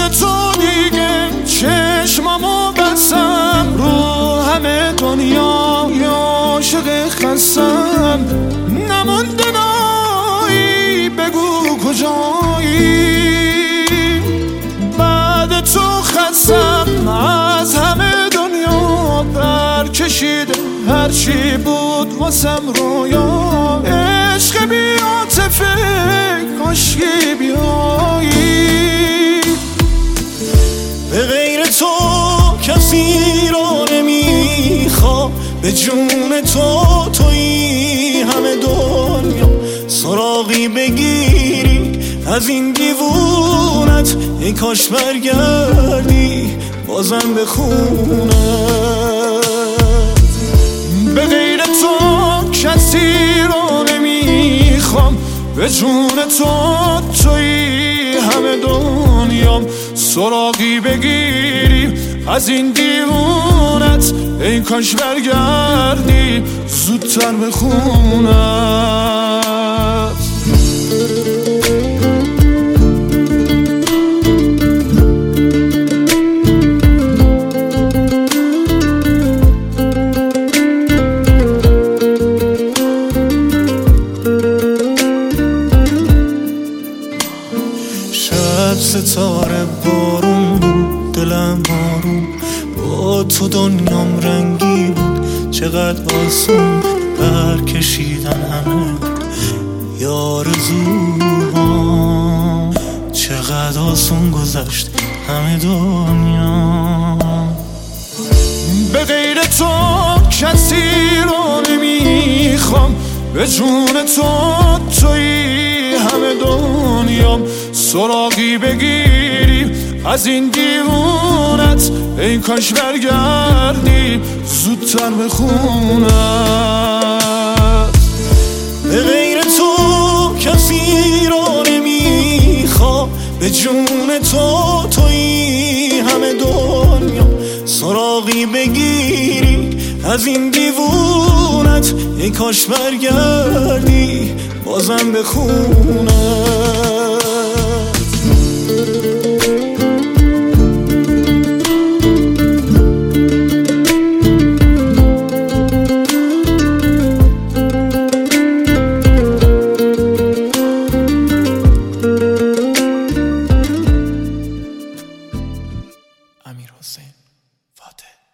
بعد تو دیگه چشمامو بستم، رو همه دنیا یا عاشق خستم. نمونده نایی بگو کجایی، بعد تو خستم از همه دنیا. برکشیده هرچی بود واسم رویا، عشق بی عاطفه کاشکی بیایی. به غیر تو کسی رو نمیخوام، به جون تو تویی همه دنیا. سراغی بگیری از این دیوونت، ای کاش برگردی بازم به خونت. به غیر تو کسی رو نمیخوام، به جون تو تویی همه دنیام. سراغی بگیری از این دیوونت، ای کاش برگردی زودتر به خونت. شب ستاره بارون بود، دلم آروم با تو دنیام رنگی بود. چقدر آسون برکشیدن همه یارزوها، چقدر آسون گذشت همه دنیا. به غیر تو کسی رو نمیخوام، به جون تو تویی همه دنیام. سراغی بگیری از این دیوونت، ای کاش برگردی زودتر به خونت. به غیر تو کسی رو نمیخوام، به جون تو تویی همه دنیا. سراغی بگیری از این دیوونت، ای کاش برگردی بازم به خونت. امیرحسین فاتح.